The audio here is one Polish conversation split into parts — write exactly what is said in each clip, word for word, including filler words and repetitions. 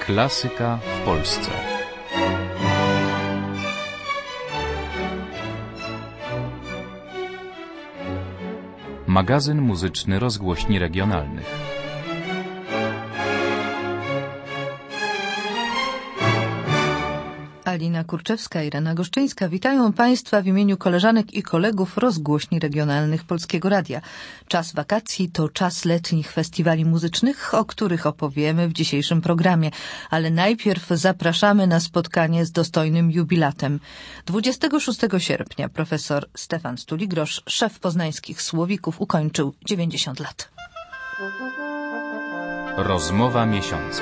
Klasyka w Polsce. Magazyn muzyczny rozgłośni regionalnych. Alina Kurczewska, Irena Goszczyńska. Witają Państwa w imieniu koleżanek i kolegów rozgłośni regionalnych Polskiego Radia. Czas wakacji to czas letnich festiwali muzycznych, o których opowiemy w dzisiejszym programie. Ale najpierw zapraszamy na spotkanie z dostojnym jubilatem. dwudziestego szóstego sierpnia profesor Stefan Stuligrosz, szef poznańskich Słowików, ukończył dziewięćdziesiąt lat. Rozmowa miesiąca.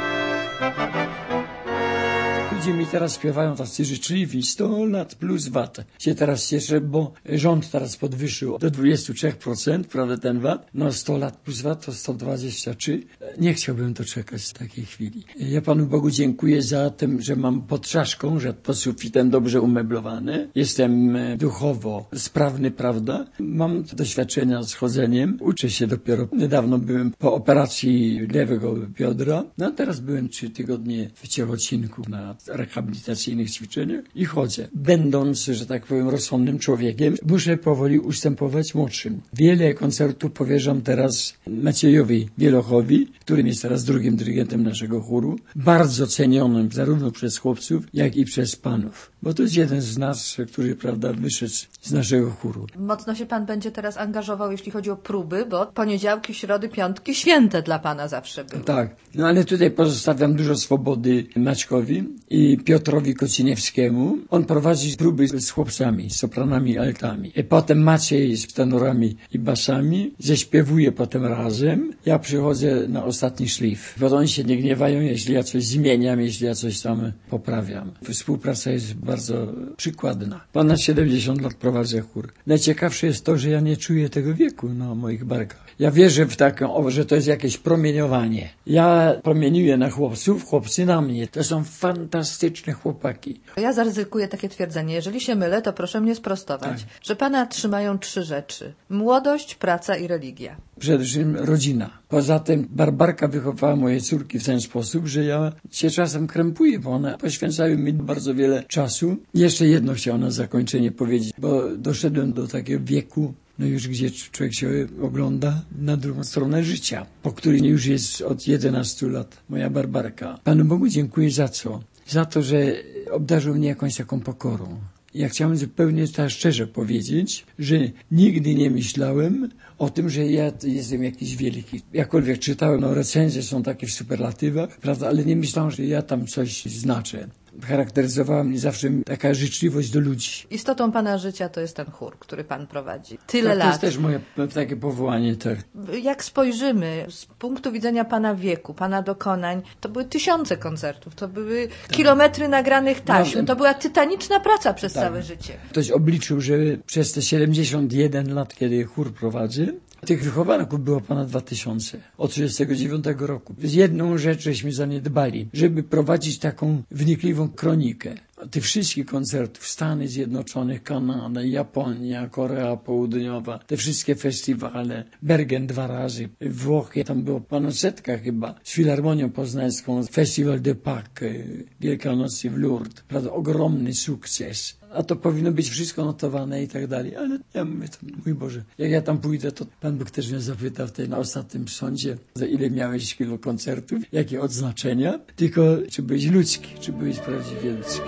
Ludzie mi teraz śpiewają tacy życzliwi, sto lat plus V A T. Się teraz cieszę, bo rząd teraz podwyższył do dwudziestu trzech procent, prawda, ten V A T. No sto lat plus V A T to sto dwadzieścia trzy. Nie chciałbym doczekać z takiej chwili. Ja Panu Bogu dziękuję za to, że mam pod czaszką, że pod sufitem dobrze umeblowane. Jestem duchowo sprawny, prawda. Mam doświadczenia z chodzeniem. Uczę się dopiero. Niedawno byłem po operacji lewego biodra. No a teraz byłem trzy tygodnie w Ciechocinku na rehabilitacyjnych ćwiczeniach i chodzę. Będąc, że tak powiem, rozsądnym człowiekiem, muszę powoli ustępować młodszym. Wiele koncertów powierzam teraz Maciejowi Wielochowi, którym jest teraz drugim dyrygentem naszego chóru, bardzo cenionym zarówno przez chłopców, jak i przez panów. Bo to jest jeden z nas, który, prawda, wyszedł z naszego chóru. Mocno się Pan będzie teraz angażował, jeśli chodzi o próby, bo poniedziałki, środy, piątki święte dla Pana zawsze były. Tak, no ale tutaj pozostawiam dużo swobody Maćkowi i Piotrowi Kociniewskiemu. On prowadzi próby z chłopcami, z sopranami, altami. I potem Maciej z tenorami i basami. Ześpiewuje potem razem. Ja przychodzę na ostatni szlif. Bo oni się nie gniewają, jeśli ja coś zmieniam, jeśli ja coś tam poprawiam. Współpraca jest bardzo przykładna. Ponad siedemdziesiąt lat prowadzę chór. Najciekawsze jest to, że ja nie czuję tego wieku na moich barkach. Ja wierzę w taką, że to jest jakieś promieniowanie. Ja promieniuję na chłopców, chłopcy na mnie. To są fantastyczne chłopaki. Ja zaryzykuję takie twierdzenie. Jeżeli się mylę, to proszę mnie sprostować, Tak. że Pana trzymają trzy rzeczy. Młodość, praca i religia. Przede wszystkim rodzina. Poza tym Barbarka wychowała moje córki w ten sposób, że ja się czasem krępuję, bo one poświęcają mi bardzo wiele czasu. Jeszcze jedno chciałem na zakończenie powiedzieć, bo doszedłem do takiego wieku, no już gdzie człowiek się ogląda na drugą stronę życia, po której już jest od jedenastu lat moja Barbarka. Panu Bogu dziękuję za co? Za to, że obdarzył mnie jakąś taką pokorą. Ja chciałem zupełnie tak szczerze powiedzieć, że nigdy nie myślałem o tym, że ja jestem jakiś wielki. Jakkolwiek czytałem, no recenzje są takie w superlatywach, prawda, ale nie myślałem, że ja tam coś znaczę. Charakteryzowała mnie zawsze taka życzliwość do ludzi. Istotą Pana życia to jest ten chór, który Pan prowadzi. Tyle tak, lat. To jest też moje takie powołanie. Tak. Jak spojrzymy z punktu widzenia Pana wieku, Pana dokonań, to były tysiące koncertów, to były tak. kilometry nagranych taśm, no, to była tytaniczna praca przez tak. całe życie. Ktoś obliczył, że przez te siedemdziesiąt jeden lat, kiedy chór prowadzę, tych wychowanków było ponad dwa tysiące od trzydziestego dziewiątego roku. Jedną rzecz żeśmy zaniedbali, żeby prowadzić taką wnikliwą kronikę tych wszystkich koncertów, Stany Zjednoczone, Kanada, Japonia, Korea Południowa, te wszystkie festiwale, Bergen dwa razy, Włochy, tam było ponad setka chyba, z Filharmonią Poznańską, Festiwal de Pâques, Wielkanocy w Lourdes, prawda, ogromny sukces. A to powinno być wszystko notowane i tak dalej, ale ja mówię, to, mój Boże, jak ja tam pójdę, to Pan Bóg też mnie zapyta w tej, na ostatnim sądzie, za ile miałeś kilo koncertów, jakie odznaczenia, tylko czy byłeś ludzki, czy byłeś prawdziwie ludzki.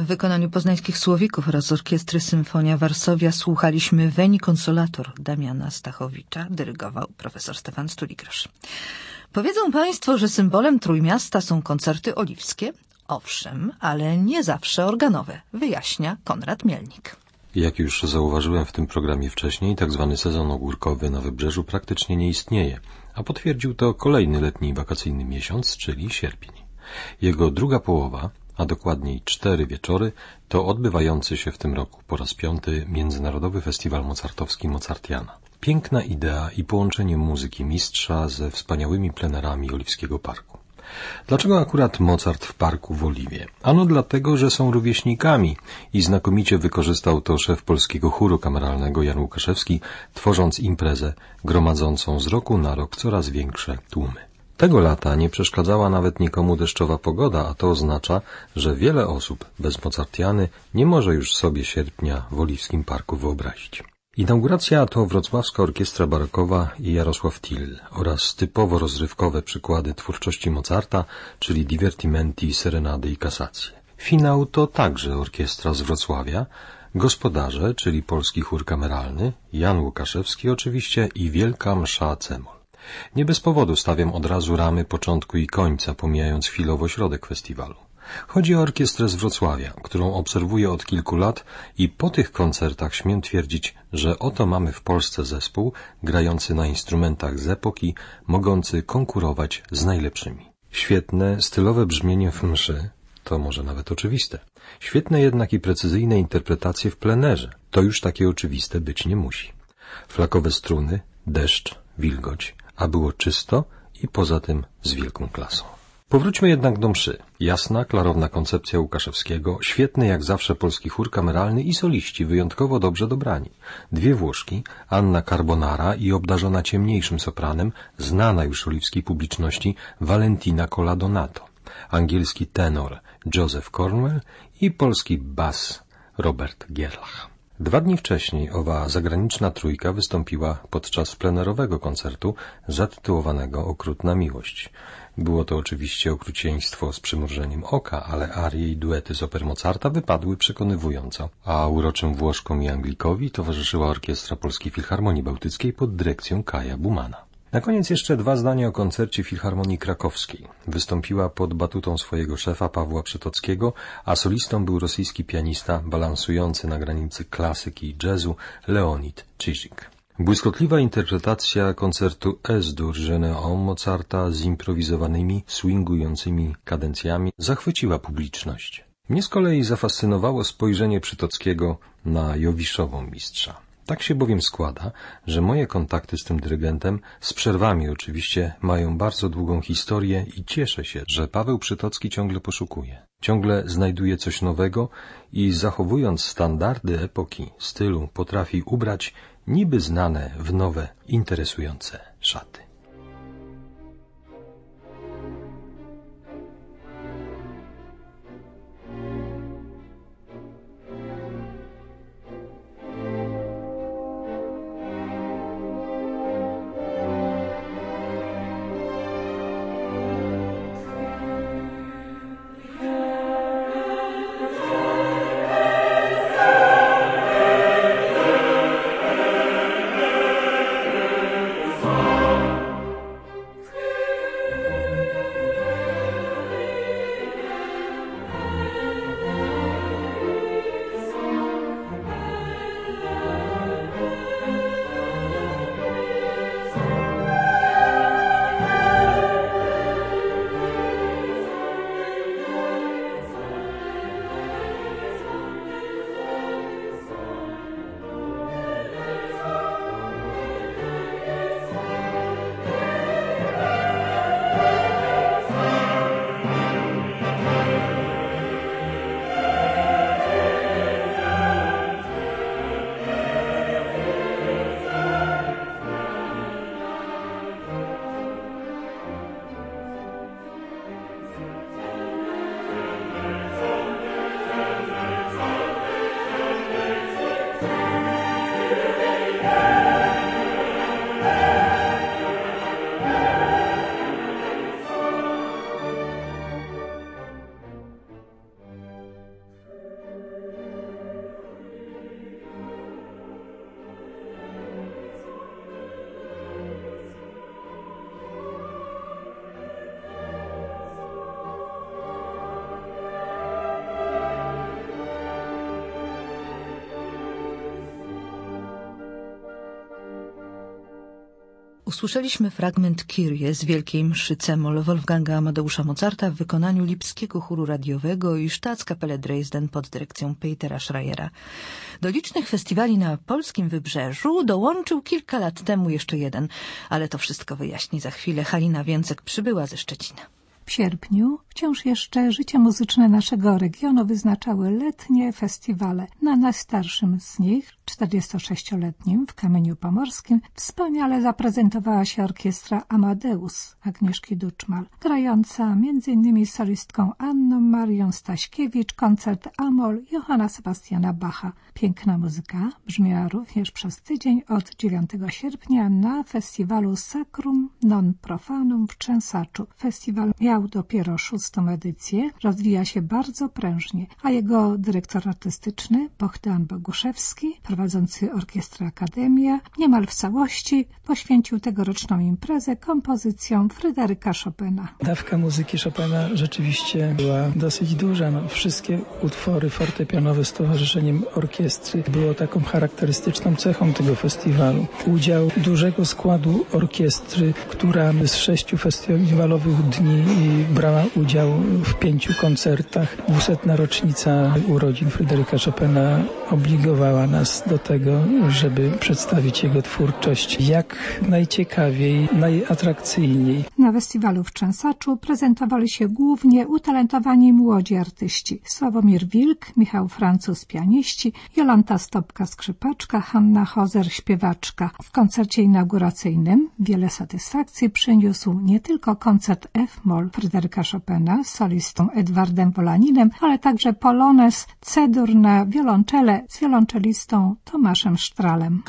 wykonaniu poznańskich Słowików oraz Orkiestry Symfonia Varsovia słuchaliśmy Veni Consolator Damiana Stachowicza, dyrygował profesor Stefan Stuligrasz. Powiedzą Państwo, że symbolem Trójmiasta są koncerty oliwskie? Owszem, ale nie zawsze organowe, wyjaśnia Konrad Mielnik. Jak już zauważyłem w tym programie wcześniej, tak zwany sezon ogórkowy na Wybrzeżu praktycznie nie istnieje, a potwierdził to kolejny letni wakacyjny miesiąc, czyli sierpień. Jego druga połowa, a dokładniej cztery wieczory, to odbywający się w tym roku po raz piąty Międzynarodowy Festiwal Mozartowski Mozartiana. Piękna idea i połączenie muzyki mistrza ze wspaniałymi plenerami Oliwskiego Parku. Dlaczego akurat Mozart w parku w Oliwie? Ano dlatego, że są rówieśnikami i znakomicie wykorzystał to szef polskiego chóru kameralnego Jan Łukaszewski, tworząc imprezę gromadzącą z roku na rok coraz większe tłumy. Tego lata nie przeszkadzała nawet nikomu deszczowa pogoda, a to oznacza, że wiele osób bez Mozartiany nie może już sobie sierpnia w Oliwskim Parku wyobrazić. Inauguracja to Wrocławska Orkiestra Barokowa i Jarosław Till oraz typowo rozrywkowe przykłady twórczości Mozarta, czyli divertimenti, serenady i kasacje. Finał to także orkiestra z Wrocławia, gospodarze, czyli Polski Chór Kameralny, Jan Łukaszewski oczywiście i Wielka Msza Cemol. Nie bez powodu stawiam od razu ramy początku i końca, pomijając chwilowo środek festiwalu. Chodzi o orkiestrę z Wrocławia, którą obserwuję od kilku lat i po tych koncertach śmiem twierdzić, że oto mamy w Polsce zespół grający na instrumentach z epoki, mogący konkurować z najlepszymi. Świetne, stylowe brzmienie w mszy, to może nawet oczywiste. Świetne jednak i precyzyjne interpretacje w plenerze, to już takie oczywiste być nie musi. Flakowe struny, deszcz, wilgoć, a było czysto i poza tym z wielką klasą. Powróćmy jednak do mszy. Jasna, klarowna koncepcja Łukaszewskiego, świetny jak zawsze polski chór kameralny i soliści wyjątkowo dobrze dobrani. Dwie Włoszki, Anna Carbonara i obdarzona ciemniejszym sopranem, znana już oliwskiej publiczności Valentina Coladonato, angielski tenor Joseph Cornwell i polski bas Robert Gerlach. Dwa dni wcześniej owa zagraniczna trójka wystąpiła podczas plenerowego koncertu zatytułowanego Okrutna miłość. Było to oczywiście okrucieństwo z przymrużeniem oka, ale arie i duety z oper Mozarta wypadły przekonywująco, a uroczym Włoszkom i Anglikowi towarzyszyła Orkiestra Polskiej Filharmonii Bałtyckiej pod dyrekcją Kaja Bumana. Na koniec jeszcze dwa zdania o koncercie Filharmonii Krakowskiej. Wystąpiła pod batutą swojego szefa Pawła Przytockiego, a solistą był rosyjski pianista balansujący na granicy klasyki i jazzu Leonid Czyzik. Błyskotliwa interpretacja koncertu Es-dur Généon Mozarta z improwizowanymi, swingującymi kadencjami zachwyciła publiczność. Mnie z kolei zafascynowało spojrzenie Przytockiego na Jowiszową mistrza. Tak się bowiem składa, że moje kontakty z tym dyrygentem, z przerwami oczywiście, mają bardzo długą historię i cieszę się, że Paweł Przytocki ciągle poszukuje. Ciągle znajduje coś nowego i zachowując standardy epoki, stylu, potrafi ubrać niby znane w nowe, interesujące szaty. Oh Usłyszeliśmy fragment Kyrie z Wielkiej Mszy C-moll Wolfganga Amadeusza Mozarta w wykonaniu Lipskiego Chóru Radiowego i Staatskapelle Dresden pod dyrekcją Petera Schreiera. Do licznych festiwali na polskim Wybrzeżu dołączył kilka lat temu jeszcze jeden, ale to wszystko wyjaśni za chwilę. Halina Więcek przybyła ze Szczecina. W sierpniu wciąż jeszcze życie muzyczne naszego regionu wyznaczały letnie festiwale. Na najstarszym z nich, czterdziestosześcioletnim w Kamieniu Pomorskim, wspaniale zaprezentowała się orkiestra Amadeus Agnieszki Duczmal, grająca między innymi z solistką Anną Marią Staśkiewicz koncert A-moll Johanna Sebastiana Bacha. Piękna muzyka brzmiała również przez tydzień od dziewiątego sierpnia na festiwalu Sacrum Non Profanum w Trzęsaczu. Festiwal miał dopiero szóstą edycję, rozwija się bardzo prężnie, a jego dyrektor artystyczny Bohdan Boguszewski, prowadzący orkiestrę Akademia, niemal w całości poświęcił tegoroczną imprezę kompozycjom Fryderyka Chopina. Dawka muzyki Chopina rzeczywiście była dosyć duża. No, wszystkie utwory fortepianowe z towarzyszeniem orkiestry było taką charakterystyczną cechą tego festiwalu. Udział dużego składu orkiestry, która z sześciu festiwalowych dni brała udział w pięciu koncertach. Dwusetna rocznica urodzin Fryderyka Chopina obligowała nas do tego, żeby przedstawić jego twórczość jak najciekawiej, najatrakcyjniej. Na festiwalu w Trzęsaczu prezentowali się głównie utalentowani młodzi artyści. Sławomir Wilk, Michał Francuz pianiści, Jolanta Stopka skrzypaczka, Hanna Hozer śpiewaczka. W koncercie inauguracyjnym wiele satysfakcji przyniósł nie tylko koncert F-moll Fryderyka Chopina z solistą Edwardem Wolaninem, ale także polonez C-dur na wiolonczele z wiolonczelistą Tomaszem Sztralem.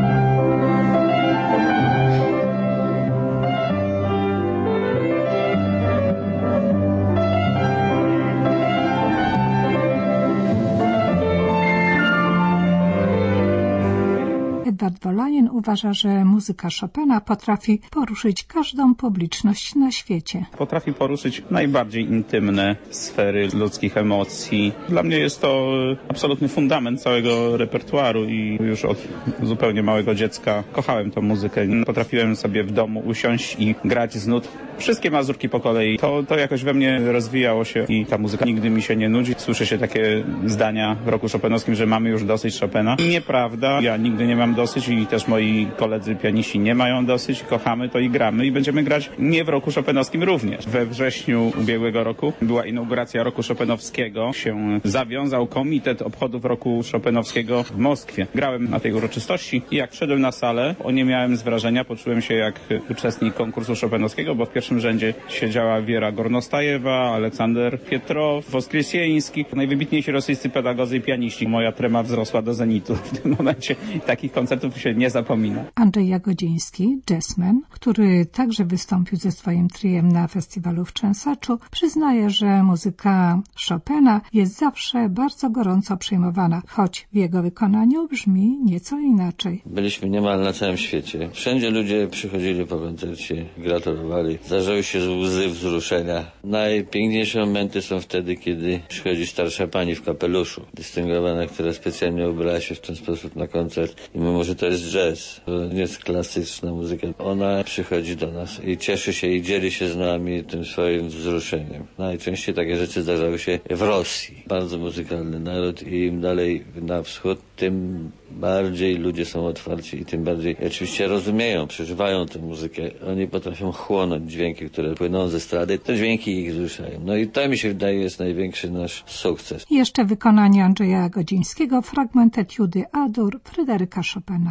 Edward Wolanin uważa, że muzyka Chopina potrafi poruszyć każdą publiczność na świecie. Potrafi poruszyć najbardziej intymne sfery ludzkich emocji. Dla mnie jest to absolutny fundament całego repertuaru i już od zupełnie małego dziecka kochałem tę muzykę. Potrafiłem sobie w domu usiąść i grać z nut wszystkie mazurki po kolei. To, to jakoś we mnie rozwijało się i ta muzyka nigdy mi się nie nudzi. Słyszy się takie zdania w roku chopinowskim, że mamy już dosyć Chopina. Nieprawda. Ja nigdy nie mam dosyć i też moi koledzy pianiści nie mają dosyć. Kochamy to i gramy i będziemy grać nie w roku chopinowskim również. We wrześniu ubiegłego roku była inauguracja roku chopinowskiego. Się zawiązał Komitet Obchodów Roku Chopinowskiego w Moskwie. Grałem na tej uroczystości i jak wszedłem na salę, oniemiałem z wrażenia, poczułem się jak uczestnik konkursu chopinowskiego, bo w pierwszym rzędzie siedziała Wiera Gornostajewa, Aleksander Pietrow, Woskresieński, najwybitniejsi rosyjscy pedagodzy i pianiści. Moja trema wzrosła do zenitu w tym momencie. Takich koncertów się nie zapomina. Andrzej Jagodziński, jazzman, który także wystąpił ze swoim triem na festiwalu w Trzęsaczu, przyznaje, że muzyka Chopina jest zawsze bardzo gorąco przyjmowana, choć w jego wykonaniu brzmi nieco inaczej. Byliśmy niemal na całym świecie. Wszędzie ludzie przychodzili po koncercie, gratulowali. Zdarzały się łzy wzruszenia. Najpiękniejsze momenty są wtedy, kiedy przychodzi starsza pani w kapeluszu, dystyngowana, która specjalnie ubrała się w ten sposób na koncert. I mimo, że to jest jazz, to nie jest klasyczna muzyka, ona przychodzi do nas i cieszy się i dzieli się z nami tym swoim wzruszeniem. Najczęściej takie rzeczy zdarzały się w Rosji. Bardzo muzykalny naród i im dalej na wschód, tym bardziej ludzie są otwarci i tym bardziej oczywiście rozumieją, przeżywają tę muzykę. Oni potrafią chłonąć dźwięki, które płyną ze strady. Te dźwięki ich wzruszają. No i to mi się wydaje jest największy nasz sukces. I jeszcze wykonanie Andrzeja Godzińskiego, fragment etiudy A-dur Fryderyka Chopina.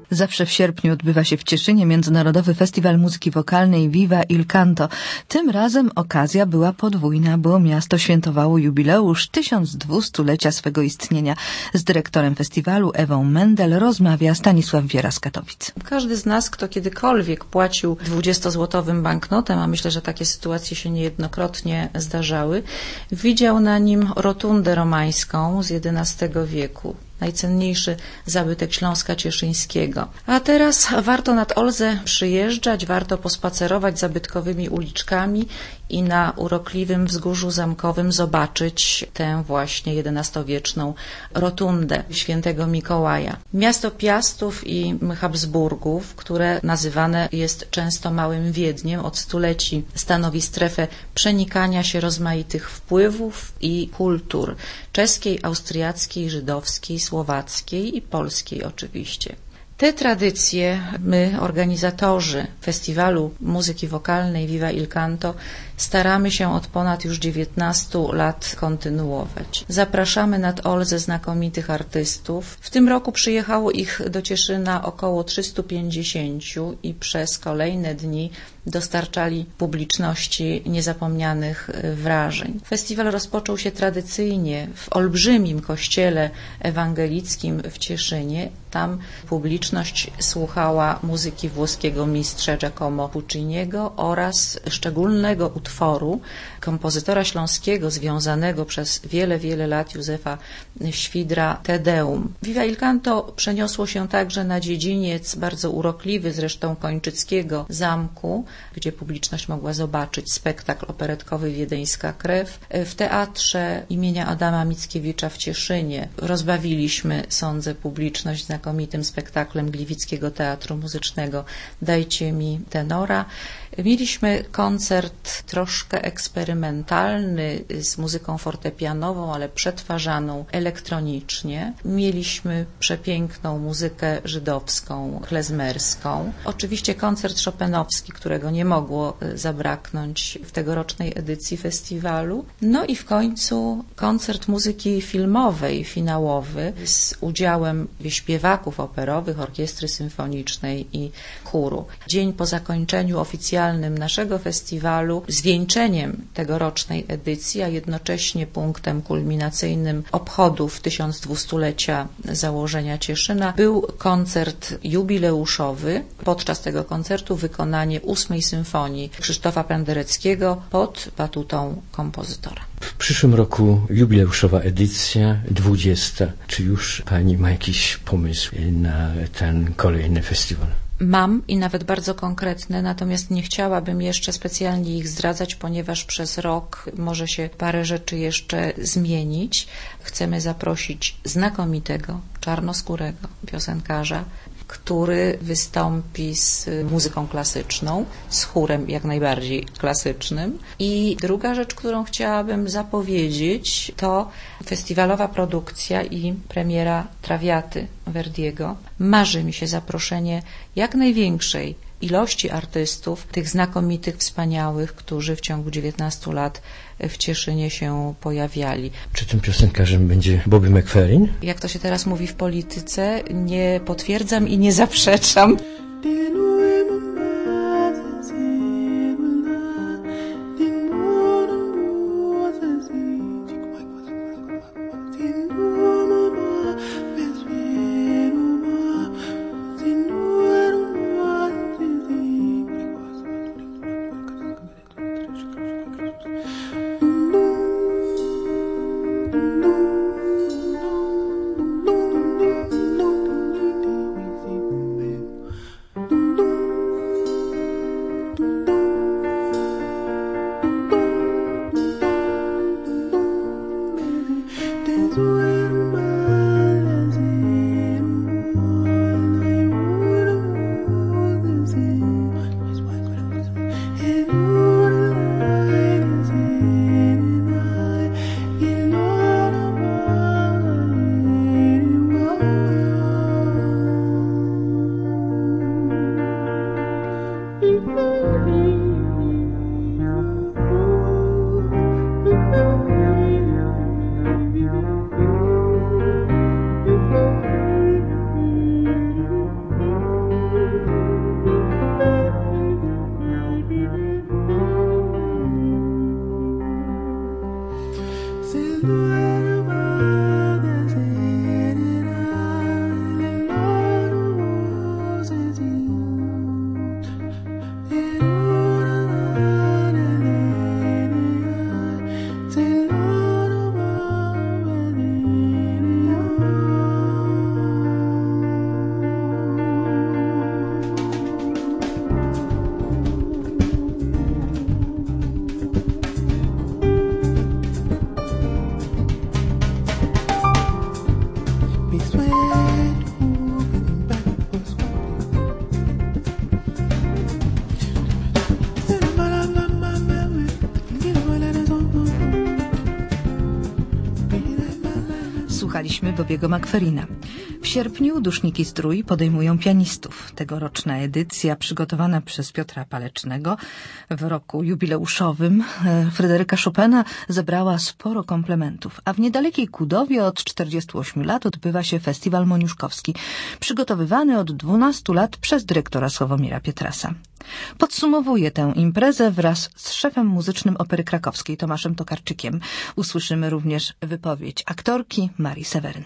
Zawsze w sierpniu odbywa się w Cieszynie Międzynarodowy Festiwal Muzyki Wokalnej Viva il Canto. Tym razem okazja była podwójna, bo miasto świętowało jubileusz tysiąc dwustulecia swego istnienia. Z dyrektorem festiwalu Ewą Mendel rozmawia Stanisław Wiera z Katowic. Każdy z nas, kto kiedykolwiek płacił dwudziestozłotowym banknotem, a myślę, że takie sytuacje się niejednokrotnie zdarzały, widział na nim rotundę romańską z jedenastego wieku. Najcenniejszy zabytek Śląska Cieszyńskiego. A teraz warto nad Olzę przyjeżdżać, warto pospacerować zabytkowymi uliczkami i na urokliwym wzgórzu zamkowym zobaczyć tę właśnie jedenastowieczną rotundę świętego Mikołaja. Miasto Piastów i Habsburgów, które nazywane jest często Małym Wiedniem, od stuleci stanowi strefę przenikania się rozmaitych wpływów i kultur czeskiej, austriackiej, żydowskiej, słowackiej i polskiej oczywiście. Te tradycje my, organizatorzy Festiwalu Muzyki Wokalnej Viva il Canto, staramy się od ponad już dziewiętnastu lat kontynuować. Zapraszamy nad Olzę znakomitych artystów. W tym roku przyjechało ich do Cieszyna około trzystu pięćdziesięciu i przez kolejne dni dostarczali publiczności niezapomnianych wrażeń. Festiwal rozpoczął się tradycyjnie w olbrzymim kościele ewangelickim w Cieszynie. Tam publiczność słuchała muzyki włoskiego mistrza Giacomo Pucciniego oraz szczególnego utworu kompozytora śląskiego związanego przez wiele, wiele lat Józefa Świdra Te Deum. Viva il Canto przeniosło się także na dziedziniec bardzo urokliwy zresztą Kończyckiego zamku, gdzie publiczność mogła zobaczyć spektakl operetkowy Wiedeńska Krew. W teatrze imienia Adama Mickiewicza w Cieszynie rozbawiliśmy, sądzę, publiczność znakomitym spektaklem Gliwickiego Teatru Muzycznego Dajcie mi tenora. Mieliśmy koncert troszkę eksperymentalny z muzyką fortepianową, ale przetwarzaną elektronicznie. Mieliśmy przepiękną muzykę żydowską, klezmerską. Oczywiście koncert chopinowski, którego nie mogło zabraknąć w tegorocznej edycji festiwalu. No i w końcu koncert muzyki filmowej, finałowy, z udziałem śpiewaków operowych, orkiestry symfonicznej i chóru. Dzień po zakończeniu oficjalnym naszego festiwalu, zwieńczeniem tegorocznej edycji, a jednocześnie punktem kulminacyjnym obchodów tysiąc dwustulecia założenia Cieszyna, był koncert jubileuszowy. Podczas tego koncertu wykonanie ósmej symfonii Krzysztofa Pendereckiego pod batutą kompozytora. W przyszłym roku jubileuszowa edycja dwudziesta. Czy już Pani ma jakiś pomysł na ten kolejny festiwal? Mam i nawet bardzo konkretne, natomiast nie chciałabym jeszcze specjalnie ich zdradzać, ponieważ przez rok może się parę rzeczy jeszcze zmienić. Chcemy zaprosić znakomitego, czarnoskórego piosenkarza, który wystąpi z muzyką klasyczną, z chórem jak najbardziej klasycznym. I druga rzecz, którą chciałabym zapowiedzieć, to festiwalowa produkcja i premiera Trawiaty Verdiego. Marzy mi się zaproszenie jak największej ilości artystów, tych znakomitych, wspaniałych, którzy w ciągu dziewiętnastu lat w Cieszynie się pojawiali. Czy tym piosenkarzem będzie Bobby McFerrin? Jak to się teraz mówi w polityce, nie potwierdzam i nie zaprzeczam. Słuchaliśmy Bobiego McFerrina. W sierpniu Duszniki Zdrój podejmują pianistów. Tegoroczna edycja przygotowana przez Piotra Palecznego w roku jubileuszowym Fryderyka Chopina zebrała sporo komplementów, a w niedalekiej Kudowie od czterdziestu ośmiu lat odbywa się Festiwal Moniuszkowski, przygotowywany od dwunastu lat przez dyrektora Sławomira Pietrasa. Podsumowuje tę imprezę wraz z szefem muzycznym Opery Krakowskiej Tomaszem Tokarczykiem. Usłyszymy również wypowiedź aktorki Marii Seweryn.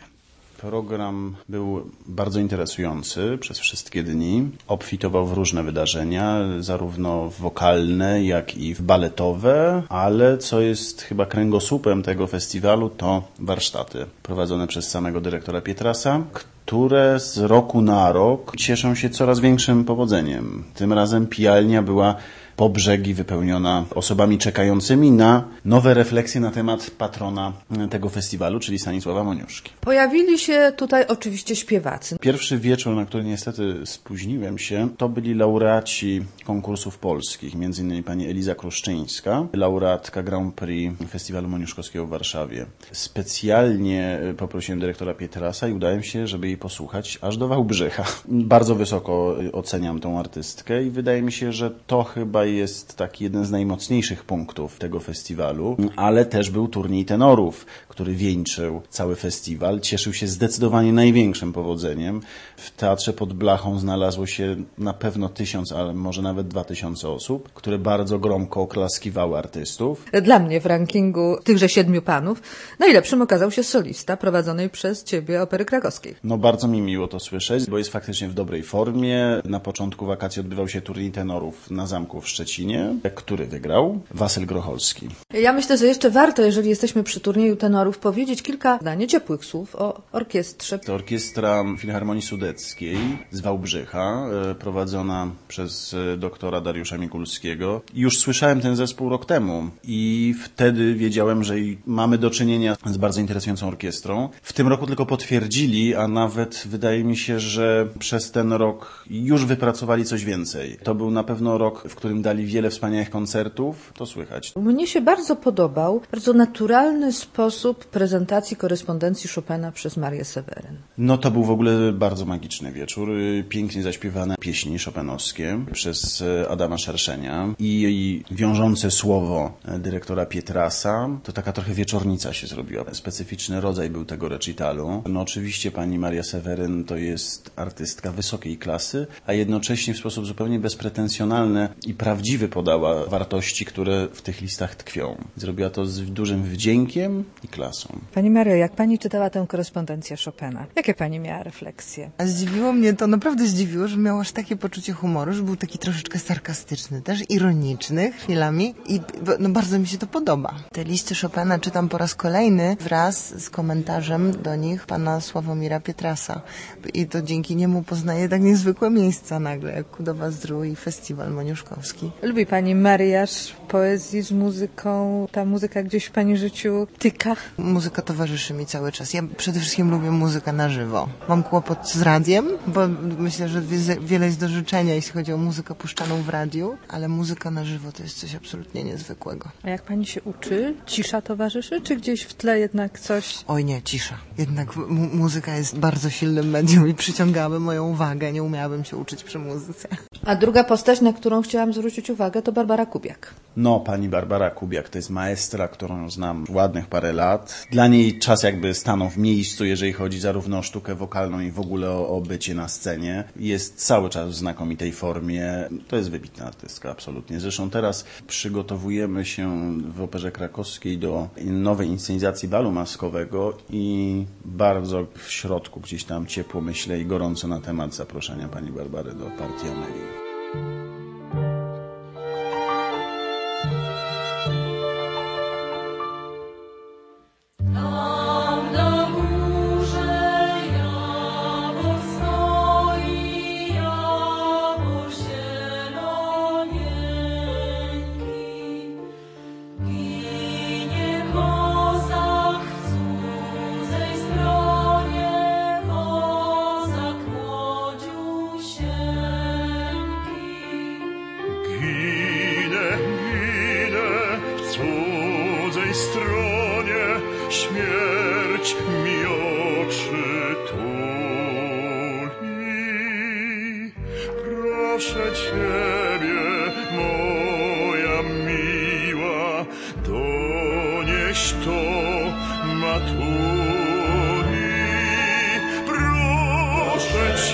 Program był bardzo interesujący przez wszystkie dni. Obfitował w różne wydarzenia, zarówno wokalne, jak i w baletowe, ale co jest chyba kręgosłupem tego festiwalu, to warsztaty prowadzone przez samego dyrektora Pietrasa, które z roku na rok cieszą się coraz większym powodzeniem. Tym razem pijalnia była po brzegi wypełniona osobami czekającymi na nowe refleksje na temat patrona tego festiwalu, czyli Stanisława Moniuszki. Pojawili się tutaj oczywiście śpiewacy. Pierwszy wieczór, na który niestety spóźniłem się, to byli laureaci konkursów polskich, między innymi pani Eliza Kruszczyńska, laureatka Grand Prix Festiwalu Moniuszkowskiego w Warszawie. Specjalnie poprosiłem dyrektora Pietrasa i udałem się, żeby jej posłuchać aż do Wałbrzycha. Bardzo wysoko oceniam tą artystkę i wydaje mi się, że to chyba jest taki jeden z najmocniejszych punktów tego festiwalu, ale też był turniej tenorów, który wieńczył cały festiwal. Cieszył się zdecydowanie największym powodzeniem. W Teatrze pod Blachą znalazło się na pewno tysiąc, ale może nawet dwa tysiące osób, które bardzo gromko oklaskiwały artystów. Dla mnie w rankingu tychże siedmiu panów najlepszym okazał się solista prowadzonej przez ciebie Opery Krakowskiej. No bardzo mi miło to słyszeć, bo jest faktycznie w dobrej formie. Na początku wakacji odbywał się turniej tenorów na Zamku w Szczecinie, który wygrał Wasyl Grocholski. Ja myślę, że jeszcze warto, jeżeli jesteśmy przy turnieju tenorów, powiedzieć kilka zdanie ciepłych słów o orkiestrze. To orkiestra Filharmonii Sudeckiej z Wałbrzycha, prowadzona przez doktora Dariusza Mikulskiego. Już słyszałem ten zespół rok temu i wtedy wiedziałem, że mamy do czynienia z bardzo interesującą orkiestrą. W tym roku tylko potwierdzili, a nawet wydaje mi się, że przez ten rok już wypracowali coś więcej. To był na pewno rok, w którym dali wiele wspaniałych koncertów, to słychać. Mnie się bardzo podobał bardzo naturalny sposób prezentacji korespondencji Chopina przez Marię Seweryn. No to był w ogóle bardzo magiczny wieczór. Pięknie zaśpiewane pieśni chopinowskie przez Adama Szerszenia i wiążące słowo dyrektora Pietrasa. To taka trochę wieczornica się zrobiła. Specyficzny rodzaj był tego recitalu. No oczywiście pani Maria Seweryn to jest artystka wysokiej klasy, a jednocześnie w sposób zupełnie bezpretensjonalny i prawdziwy podała wartości, które w tych listach tkwią. Zrobiła to z dużym wdziękiem i klasą. Pani Mario, jak pani czytała tę korespondencję Chopina, jakie pani miała refleksje? A zdziwiło mnie to, naprawdę zdziwiło, że miał aż takie poczucie humoru, że był taki troszeczkę sarkastyczny, też ironiczny chwilami i no, bardzo mi się to podoba. Te listy Chopina czytam po raz kolejny wraz z komentarzem do nich pana Sławomira Pietrasa i to dzięki niemu poznaję tak niezwykłe miejsca nagle, jak Kudowa Zdrój i Festiwal Moniuszkowski. Lubi pani mariaż poezji z muzyką? Ta muzyka gdzieś w pani życiu tyka? Muzyka towarzyszy mi cały czas. Ja przede wszystkim lubię muzykę na żywo. Mam kłopot z radiem, bo myślę, że wiele jest do życzenia, jeśli chodzi o muzykę puszczaną w radiu, ale muzyka na żywo to jest coś absolutnie niezwykłego. A jak pani się uczy? Cisza towarzyszy, czy gdzieś w tle jednak coś? Oj nie, cisza. Jednak mu- muzyka jest bardzo silnym medium i przyciągałaby moją uwagę. Nie umiałabym się uczyć przy muzyce. A druga postać, na którą chciałam zwrócić uwagę, to Barbara Kubiak. No, pani Barbara Kubiak to jest maestra, którą znam ładnych parę lat. Dla niej czas jakby stanął w miejscu, jeżeli chodzi zarówno o sztukę wokalną i w ogóle o, o bycie na scenie. Jest cały czas w znakomitej formie. To jest wybitna artystka, absolutnie. Zresztą teraz przygotowujemy się w Operze Krakowskiej do nowej inscenizacji balu maskowego i bardzo w środku gdzieś tam ciepło myślę i gorąco na temat zaproszenia pani Barbary do partii Amelii.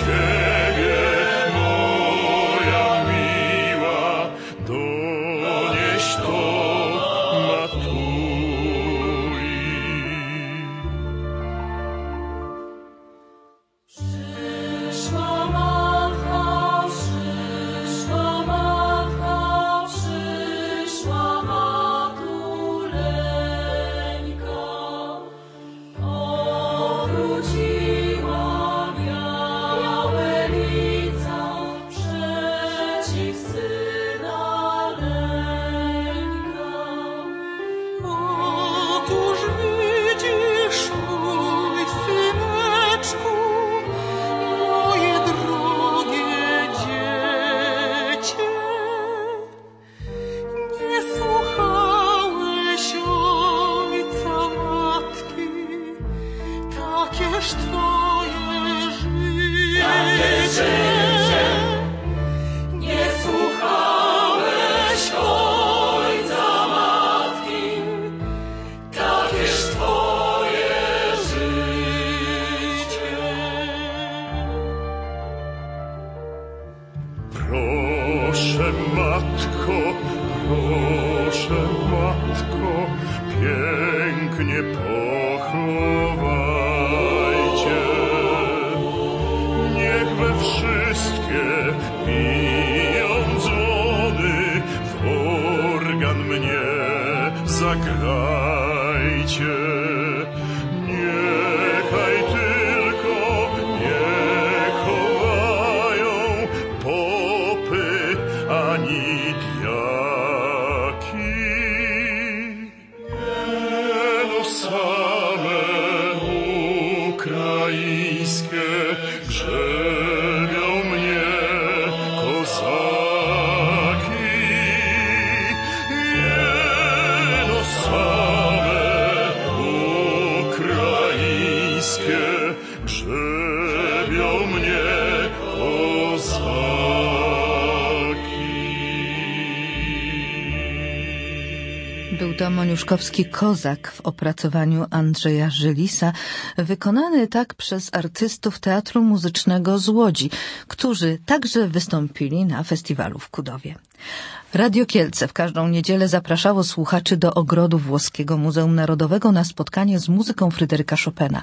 Był to moniuszkowski kozak w opracowaniu Andrzeja Żylisa, wykonany tak przez artystów Teatru Muzycznego z Łodzi, którzy także wystąpili na festiwalu w Kudowie. Radio Kielce w każdą niedzielę zapraszało słuchaczy do ogrodu Włoskiego Muzeum Narodowego na spotkanie z muzyką Fryderyka Chopina.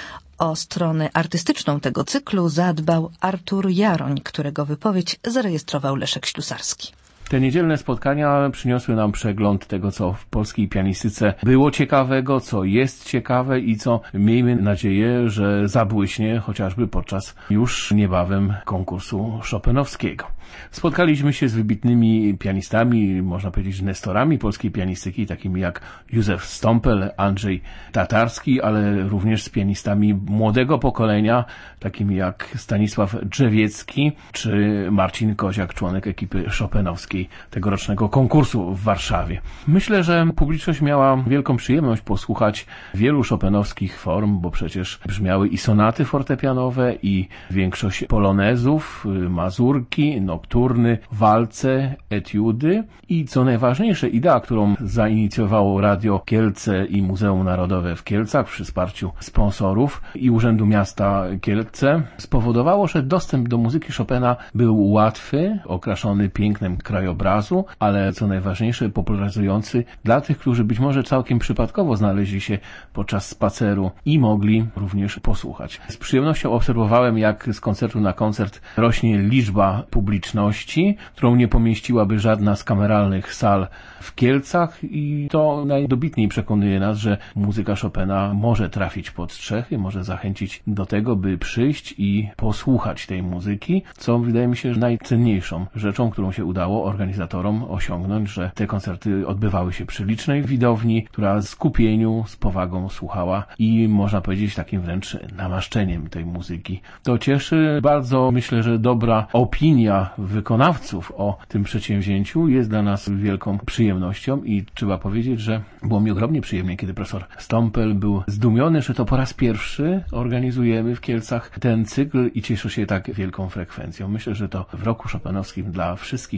O stronę artystyczną tego cyklu zadbał Artur Jaroń, którego wypowiedź zarejestrował Leszek Ślusarski. Te niedzielne spotkania przyniosły nam przegląd tego, co w polskiej pianistyce było ciekawego, co jest ciekawe i co, miejmy nadzieję, że zabłyśnie chociażby podczas już niebawem konkursu chopinowskiego. Spotkaliśmy się z wybitnymi pianistami, można powiedzieć nestorami polskiej pianistyki, takimi jak Józef Stompel, Andrzej Tatarski, ale również z pianistami młodego pokolenia, takimi jak Stanisław Drzewiecki czy Marcin Koziak, członek ekipy chopinowskiej tegorocznego konkursu w Warszawie. Myślę, że publiczność miała wielką przyjemność posłuchać wielu chopinowskich form, bo przecież brzmiały i sonaty fortepianowe, i większość polonezów, mazurki, nokturny, walce, etiudy i co najważniejsze, idea, którą zainicjowało Radio Kielce i Muzeum Narodowe w Kielcach przy wsparciu sponsorów i Urzędu Miasta Kielce, spowodowało, że dostęp do muzyki Chopina był łatwy, okraszony pięknem krajobrazu, ale co najważniejsze, popularyzujący dla tych, którzy być może całkiem przypadkowo znaleźli się podczas spaceru i mogli również posłuchać. Z przyjemnością obserwowałem, jak z koncertu na koncert rośnie liczba publiczności, którą nie pomieściłaby żadna z kameralnych sal w Kielcach, i to najdobitniej przekonuje nas, że muzyka Chopina może trafić pod strzechy, może zachęcić do tego, by przyjść i posłuchać tej muzyki, co wydaje mi się najcenniejszą rzeczą, którą się udało organizatorom osiągnąć, że te koncerty odbywały się przy licznej widowni, która z skupieniu, z powagą słuchała i można powiedzieć takim wręcz namaszczeniem tej muzyki. To cieszy. Bardzo myślę, że dobra opinia wykonawców o tym przedsięwzięciu jest dla nas wielką przyjemnością i trzeba powiedzieć, że było mi ogromnie przyjemnie, kiedy profesor Stompel był zdumiony, że to po raz pierwszy organizujemy w Kielcach ten cykl i cieszy się tak wielką frekwencją. Myślę, że to w roku chopinowskim dla wszystkich pianistów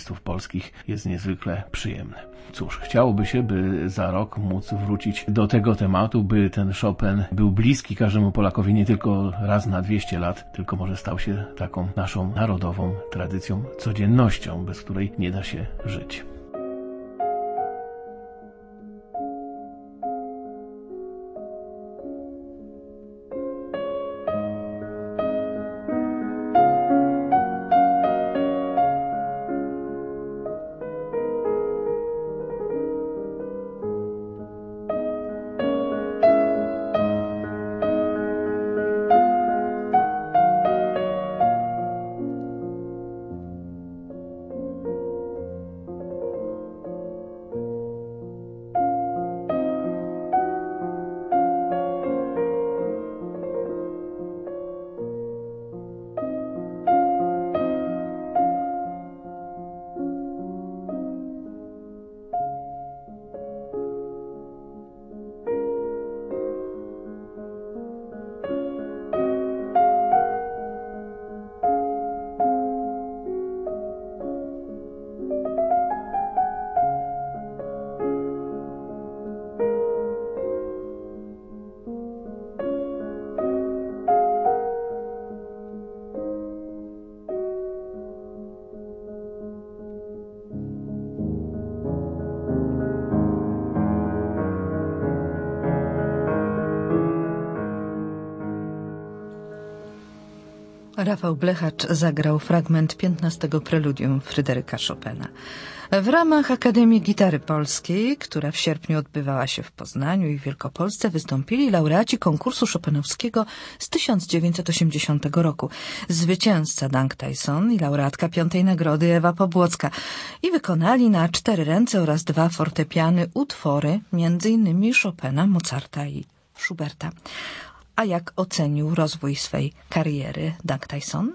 pianistów polskich jest niezwykle przyjemny. Cóż, chciałoby się, by za rok móc wrócić do tego tematu, by ten Chopin był bliski każdemu Polakowi nie tylko raz na dwieście lat, tylko może stał się taką naszą narodową tradycją, codziennością, bez której nie da się żyć. Rafał Blechacz zagrał fragment piętnastego preludium Fryderyka Chopina. W ramach Akademii Gitary Polskiej, która w sierpniu odbywała się w Poznaniu i w Wielkopolsce, wystąpili laureaci konkursu chopinowskiego z tysiąc dziewięćset osiemdziesiątego roku. Zwycięzca Dank Tyson i laureatka piątej nagrody Ewa Pobłocka. I wykonali na cztery ręce oraz dwa fortepiany utwory, między innymi Chopina, Mozarta i Schuberta. A jak ocenił rozwój swej kariery Dank Tyson?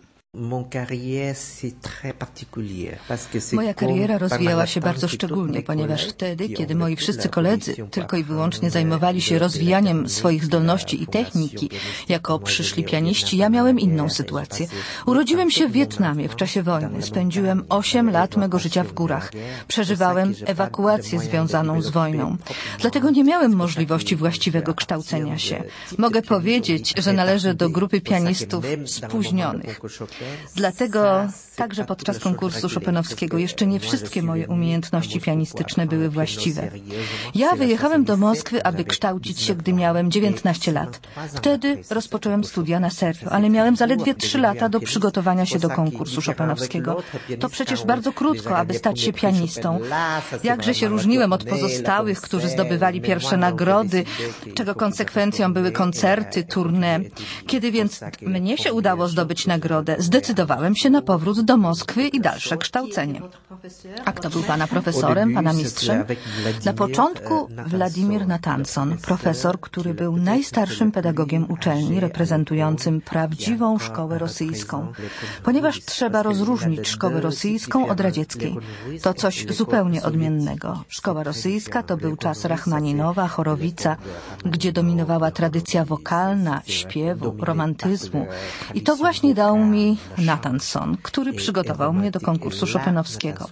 Moja kariera rozwijała się bardzo szczególnie, ponieważ wtedy, kiedy moi wszyscy koledzy tylko i wyłącznie zajmowali się rozwijaniem swoich zdolności i techniki jako przyszli pianiści, ja miałem inną sytuację. Urodziłem się w Wietnamie w czasie wojny. Spędziłem osiem lat mego życia w górach. Przeżywałem ewakuację związaną z wojną. Dlatego nie miałem możliwości właściwego kształcenia się. Mogę powiedzieć, że należę do grupy pianistów spóźnionych. Dlatego także podczas konkursu chopinowskiego jeszcze nie wszystkie moje umiejętności pianistyczne były właściwe. Ja wyjechałem do Moskwy, aby kształcić się, gdy miałem dziewiętnaście lat. Wtedy rozpocząłem studia na serio, ale miałem zaledwie trzy lata do przygotowania się do konkursu chopinowskiego. To przecież bardzo krótko, aby stać się pianistą. Jakże się różniłem od pozostałych, którzy zdobywali pierwsze nagrody, czego konsekwencją były koncerty, tournée. Kiedy więc mnie się udało zdobyć nagrodę, zdecydowałem się na powrót do Moskwy i dalsze kształcenie. A kto był pana profesorem, pana mistrzem? Na początku Władimir Natanson, profesor, który był najstarszym pedagogiem uczelni, reprezentującym prawdziwą szkołę rosyjską. Ponieważ trzeba rozróżnić szkołę rosyjską od radzieckiej. To coś zupełnie odmiennego. Szkoła rosyjska to był czas Rachmaninowa, Chorowica, gdzie dominowała tradycja wokalna, śpiewu, romantyzmu. I to właśnie dał mi Natanson, który przygotował mnie do konkursu chopinowskiego.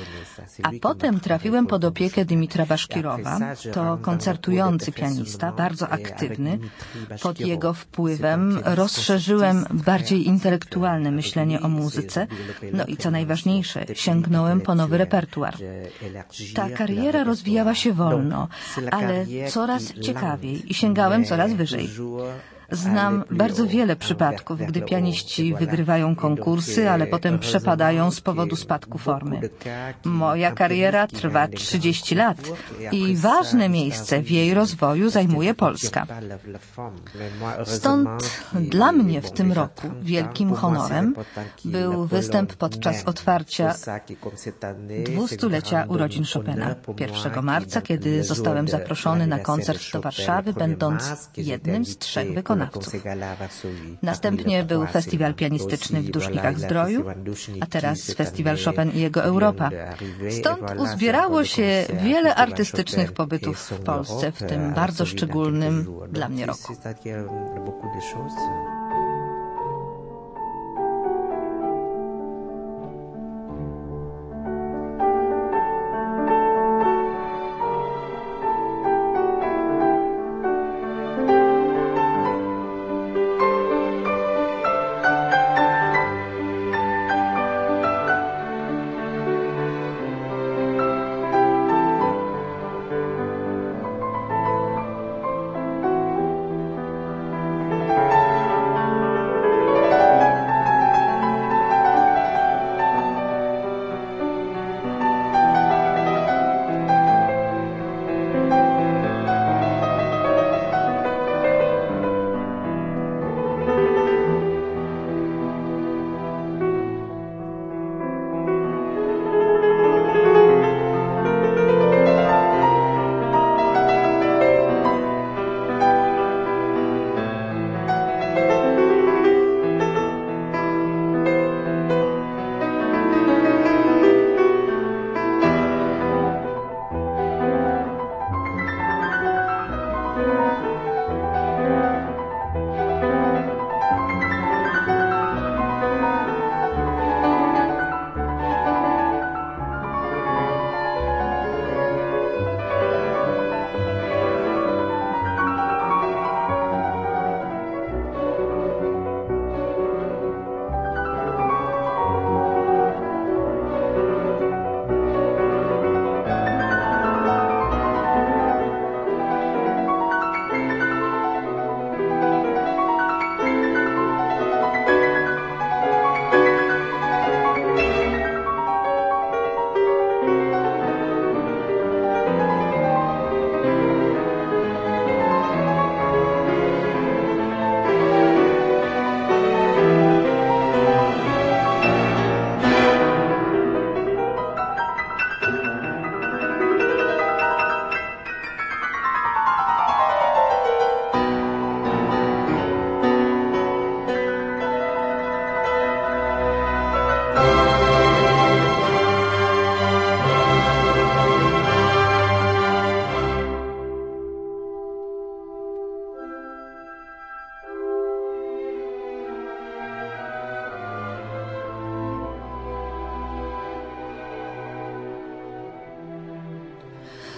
A potem trafiłem pod opiekę Dymitra Baszkirowa. To koncertujący pianista, bardzo aktywny. Pod jego wpływem rozszerzyłem bardziej intelektualne myślenie o muzyce. No i co najważniejsze, sięgnąłem po nowy repertuar. Ta kariera rozwijała się wolno, ale coraz ciekawiej i sięgałem coraz wyżej. Znam bardzo wiele przypadków, gdy pianiści wygrywają konkursy, ale potem przepadają z powodu spadku formy. Moja kariera trwa trzydzieści lat i ważne miejsce w jej rozwoju zajmuje Polska. Stąd dla mnie w tym roku wielkim honorem był występ podczas otwarcia dwustulecia urodzin Chopina. pierwszego marca, kiedy zostałem zaproszony na koncert do Warszawy, będąc jednym z trzech wykonawców. Następnie był festiwal pianistyczny w Dusznikach-Zdroju, a teraz festiwal Chopin i jego Europa. Stąd uzbierało się wiele artystycznych pobytów w Polsce, w tym bardzo szczególnym dla mnie roku.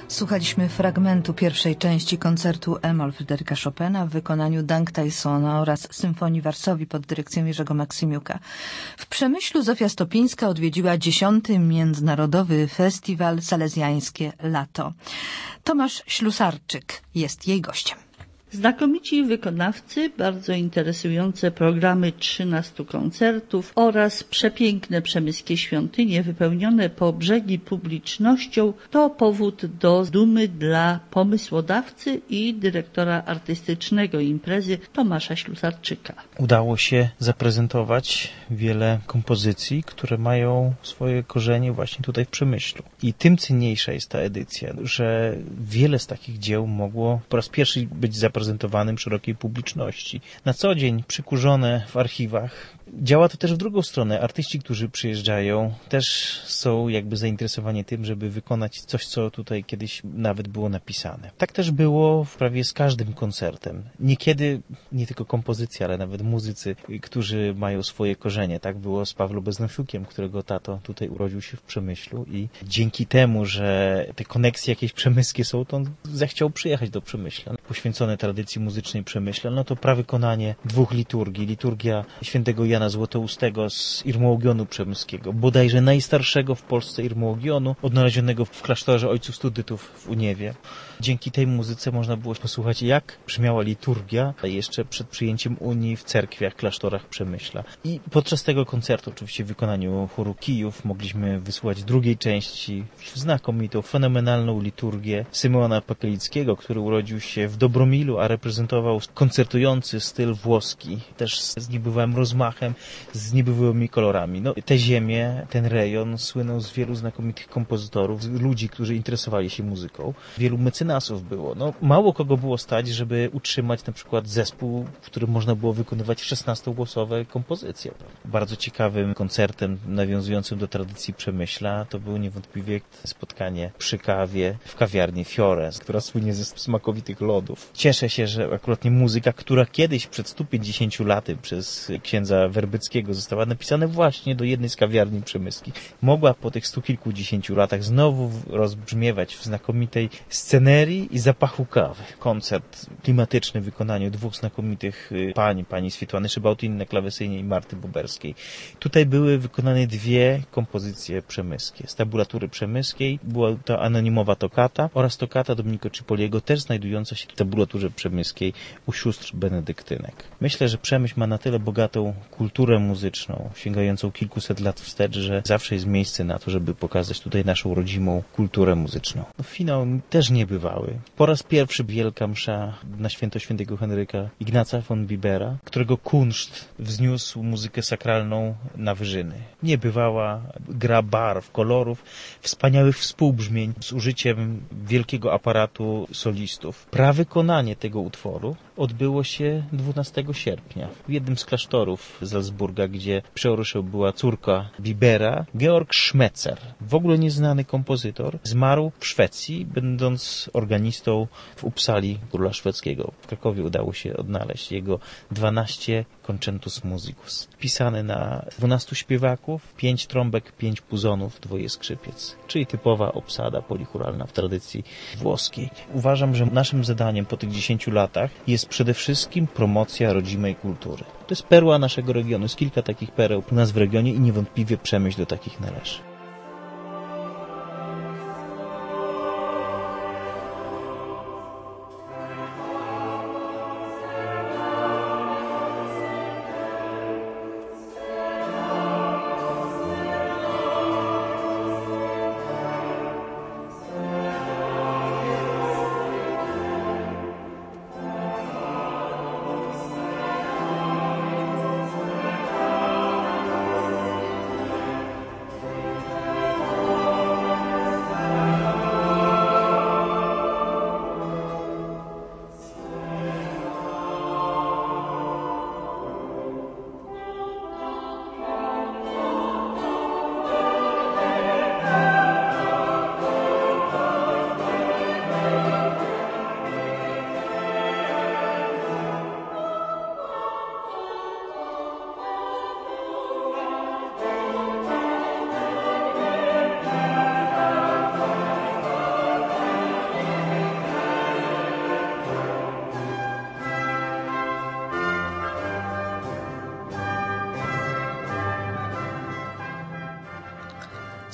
Słuchaliśmy fragmentu pierwszej części koncertu E-moll Fryderyka Chopina w wykonaniu Dank Tysona oraz Symfonii Varsovii pod dyrekcją Jerzego Maksymiuka. W Przemyślu Zofia Stopińska odwiedziła dziesiąty Międzynarodowy Festiwal Salezjańskie Lato. Tomasz Ślusarczyk jest jej gościem. Znakomici wykonawcy, bardzo interesujące programy trzynastu koncertów oraz przepiękne przemyskie świątynie wypełnione po brzegi publicznością to powód do dumy dla pomysłodawcy i dyrektora artystycznego imprezy Tomasza Ślusarczyka. Udało się zaprezentować wiele kompozycji, które mają swoje korzenie właśnie tutaj w Przemyślu. I tym cenniejsza jest ta edycja, że wiele z takich dzieł mogło po raz pierwszy być zaprezentowanych prezentowanym szerokiej publiczności. Na co dzień przykurzone w archiwach. Działa to też w drugą stronę. Artyści, którzy przyjeżdżają, też są jakby zainteresowani tym, żeby wykonać coś, co tutaj kiedyś nawet było napisane. Tak też było prawie z każdym koncertem. Niekiedy nie tylko kompozycja, ale nawet muzycy, którzy mają swoje korzenie. Tak było z Pawłem Beznosiukiem, którego tato tutaj urodził się w Przemyślu i dzięki temu, że te koneksje jakieś przemyskie są, to on zechciał przyjechać do Przemyśla. Poświęcone tradycji muzycznej Przemyśla, no to prawykonanie dwóch liturgii. Liturgia świętego Jana Złotoustego z Irmołogionu Przemyskiego, bodajże najstarszego w Polsce Irmołogionu, odnalezionego w klasztorze ojców studytów w Uniewie. Dzięki tej muzyce można było posłuchać, jak brzmiała liturgia jeszcze przed przyjęciem Unii w cerkwiach, klasztorach Przemyśla. I podczas tego koncertu, oczywiście w wykonaniu chóru Kijów, mogliśmy wysłuchać drugiej części, znakomitą, fenomenalną liturgię Symeona Pakelickiego, który urodził się w Dobromilu, a reprezentował koncertujący styl włoski, też z niebywałym rozmachem, z niebywałymi kolorami. No, te ziemie, ten rejon słynął z wielu znakomitych kompozytorów, z ludzi, którzy interesowali się muzyką. Wielu mecenasów było. No, mało kogo było stać, żeby utrzymać na przykład zespół, w którym można było wykonywać szesnastogłosowe kompozycje. Bardzo ciekawym koncertem nawiązującym do tradycji Przemyśla to było niewątpliwie spotkanie przy kawie w kawiarni Fiore, która słynie ze smakowitych lodów. Cieszę się, że akurat nie muzyka, która kiedyś przed stu pięćdziesięciu laty przez księdza Werbyckiego została napisana właśnie do jednej z kawiarni przemyskich, mogła po tych stu kilkudziesięciu latach znowu rozbrzmiewać w znakomitej scenerii i zapachu kawy. Koncert klimatyczny w wykonaniu dwóch znakomitych pań, pani Swietłany Szybałtyn na klawesynie i Marty Boberskiej. Tutaj były wykonane dwie kompozycje przemyskie. Z tabulatury przemyskiej była to anonimowa tokata oraz tokata Domenico Cipoliego, też znajdująca się w tabulaturze przemyskiej u sióstr benedyktynek. Myślę, że Przemyśl ma na tyle bogatą kulturę muzyczną, sięgającą kilkuset lat wstecz, że zawsze jest miejsce na to, żeby pokazać tutaj naszą rodzimą kulturę muzyczną. No, finał też niebywały. Po raz pierwszy wielka msza na święto świętego Henryka Ignaca von Bibera, którego kunszt wzniósł muzykę sakralną na wyżyny. Niebywała gra barw, kolorów, wspaniałych współbrzmień z użyciem wielkiego aparatu solistów. Prawykonanie tego utworu odbyło się dwunastego sierpnia w jednym z klasztorów Salzburga, gdzie przeoryszą była córka Bibera, Georg Schmetzer. W ogóle nieznany kompozytor. Zmarł w Szwecji, będąc organistą w Uppsali króla szwedzkiego. W Krakowie udało się odnaleźć jego dwanaście Concentus Musicus. Pisane na dwunastu śpiewaków, pięć trąbek, pięć puzonów, dwoje skrzypiec. Czyli typowa obsada polichuralna w tradycji włoskiej. Uważam, że naszym zadaniem po tych dziesięciu latach jest przede wszystkim promocja rodzimej kultury. To jest perła naszego regionu. Jest kilka takich pereł u nas w regionie i niewątpliwie Przemyśl do takich należy.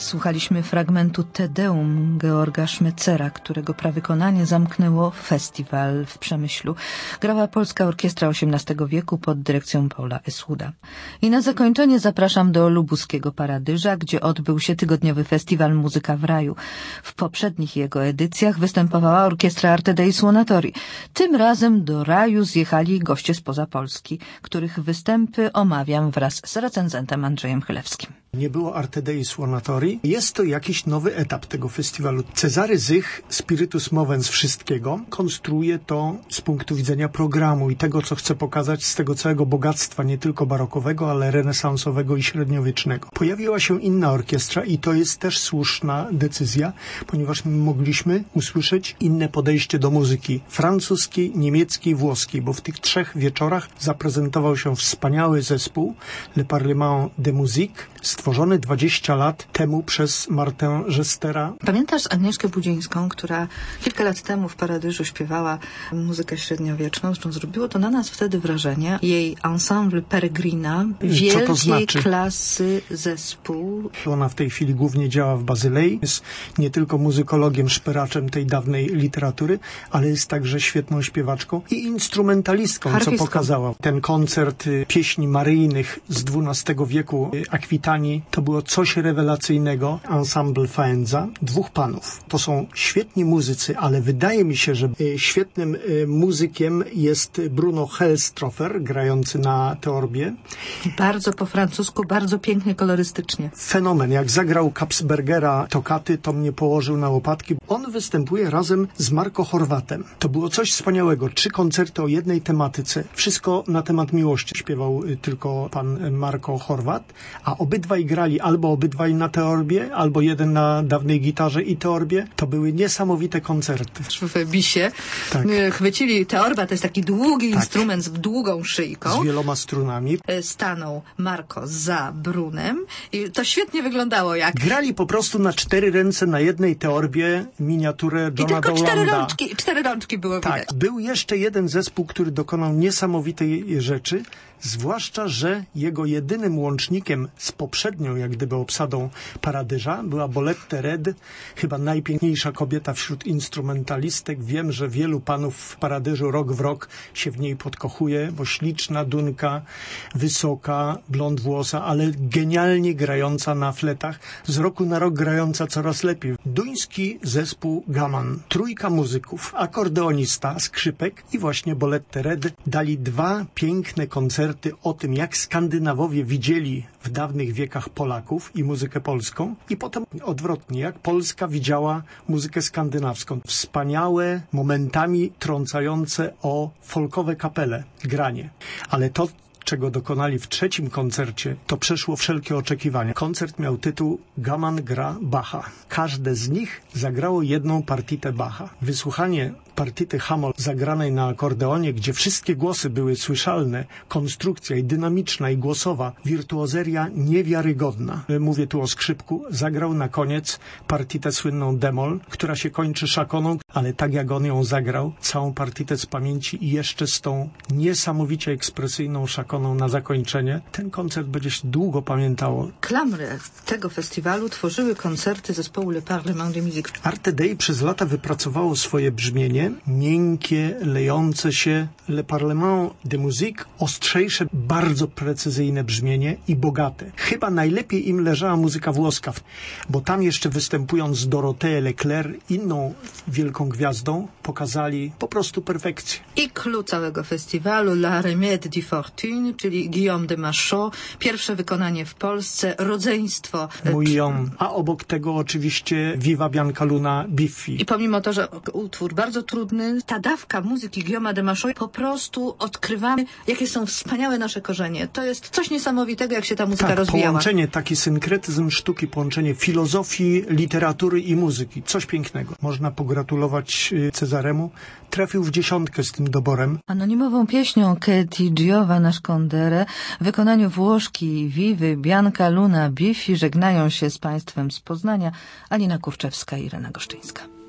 Słuchaliśmy fragmentu Te Deum Georga Szmecera, którego prawykonanie zamknęło festiwal w Przemyślu. Grała Polska Orkiestra osiemnastego wieku pod dyrekcją Paula Esuda. I na zakończenie zapraszam do lubuskiego Paradyża, gdzie odbył się tygodniowy festiwal Muzyka w Raju. W poprzednich jego edycjach występowała orkiestra Arte Dei Suonatori. Tym razem do Raju zjechali goście spoza Polski, których występy omawiam wraz z recenzentem Andrzejem Chylewskim. Nie było Arte Dei Suonatori. Jest to jakiś nowy etap tego festiwalu. Cezary Zych, Spiritus Movens wszystkiego, konstruuje to z punktu widzenia programu i tego, co chce pokazać z tego całego bogactwa, nie tylko barokowego, ale renesansowego i średniowiecznego. Pojawiła się inna orkiestra i to jest też słuszna decyzja, ponieważ mogliśmy usłyszeć inne podejście do muzyki francuskiej, niemieckiej, włoskiej, bo w tych trzech wieczorach zaprezentował się wspaniały zespół Le Parlement de Musique, stworzony dwadzieścia lat temu przez Martę Gestera. Pamiętasz Agnieszkę Budzińską, która kilka lat temu w Paradyżu śpiewała muzykę średniowieczną? Zresztą zrobiło to na nas wtedy wrażenie. Jej ensemble Peregrina, wielkiej to znaczy? klasy zespół. Ona w tej chwili głównie działa w Bazylei. Jest nie tylko muzykologiem, szperaczem tej dawnej literatury, ale jest także świetną śpiewaczką i instrumentalistką, Harfistką. Co pokazała. Ten koncert pieśni maryjnych z dwunastego wieku, Akwitanii, to było coś rewelacyjnego. Ensemble Faenza, dwóch panów. To są świetni muzycy, ale wydaje mi się, że świetnym muzykiem jest Bruno Hellstrofer, grający na teorbie. Bardzo po francusku, bardzo pięknie, kolorystycznie. Fenomen. Jak zagrał Kapsbergera tokaty, to mnie położył na łopatki. On występuje razem z Marco Horvatem. To było coś wspaniałego. Trzy koncerty o jednej tematyce. Wszystko na temat miłości. Śpiewał tylko pan Marco Horvat, a obydwaj grali albo obydwaj na teorbie, albo jeden na dawnej gitarze i teorbie. To były niesamowite koncerty. W bisie tak. Chwycili teorba, to jest taki długi tak. instrument z długą szyjką. Z wieloma strunami. Stanął Marco za Brunem i to świetnie wyglądało. Jak grali po prostu na cztery ręce na jednej teorbie miniaturę Johna I tylko Dowlanda. cztery rączki, cztery rączki było tak. widać. Był jeszcze jeden zespół, który dokonał niesamowitej rzeczy, zwłaszcza, że jego jedynym łącznikiem z poprzednią, jak gdyby, obsadą Paradyża była Bolette Red, chyba najpiękniejsza kobieta wśród instrumentalistek. Wiem, że wielu panów w Paradyżu rok w rok się w niej podkochuje, bo śliczna Dunka, wysoka, blond włosa, ale genialnie grająca na fletach, z roku na rok grająca coraz lepiej. Duński zespół Gaman, trójka muzyków, akordeonista, skrzypek i właśnie Bolette Red dali dwa piękne koncerty o tym, jak Skandynawowie widzieli w dawnych wiekach Polaków i muzykę polską i potem odwrotnie, jak Polska widziała muzykę skandynawską. Wspaniałe, momentami trącające o folkowe kapele granie. Ale to, czego dokonali w trzecim koncercie, to przeszło wszelkie oczekiwania. Koncert miał tytuł Gaman gra Bacha. Każde z nich zagrało jedną partitę Bacha. Wysłuchanie partyty Hammol zagranej na akordeonie, gdzie wszystkie głosy były słyszalne, konstrukcja i dynamiczna i głosowa, wirtuozeria niewiarygodna. Mówię tu o skrzypku. Zagrał na koniec partytę słynną Demol, która się kończy szakoną, ale tak jak on ją zagrał, całą partytę z pamięci i jeszcze z tą niesamowicie ekspresyjną szakoną na zakończenie, ten koncert będzie się długo pamiętało. Klamrę tego festiwalu tworzyły koncerty zespołu Le Parlement de Musique. Arte Dei przez lata wypracowało swoje brzmienie, miękkie, lejące się. Le Parlement de Musique, ostrzejsze, bardzo precyzyjne brzmienie i bogate. Chyba najlepiej im leżała muzyka włoska, bo tam jeszcze występując z Dorothée Leclerc, inną wielką gwiazdą, pokazali po prostu perfekcję. I clue całego festiwalu La Remède de Fortune, czyli Guillaume de Machaut, pierwsze wykonanie w Polsce, rodzeństwo. Mój ją. A obok tego oczywiście Viva Bianca Luna Biffi. I pomimo to, że utwór bardzo trudny, ta dawka muzyki Guillaume'a de Machaut, po prostu odkrywamy, jakie są wspaniałe nasze korzenie. To jest coś niesamowitego, jak się ta muzyka tak, rozwijała. Połączenie, taki synkretyzm sztuki, połączenie filozofii, literatury i muzyki. Coś pięknego. Można pogratulować Cezaremu. Trafił w dziesiątkę z tym doborem. Anonimową pieśnią Che ti giova nascondere w wykonaniu Włoszki Vivy Bianca Luna Biffi żegnają się z Państwem z Poznania Alina Kurczewska i Irena Goszczyńska.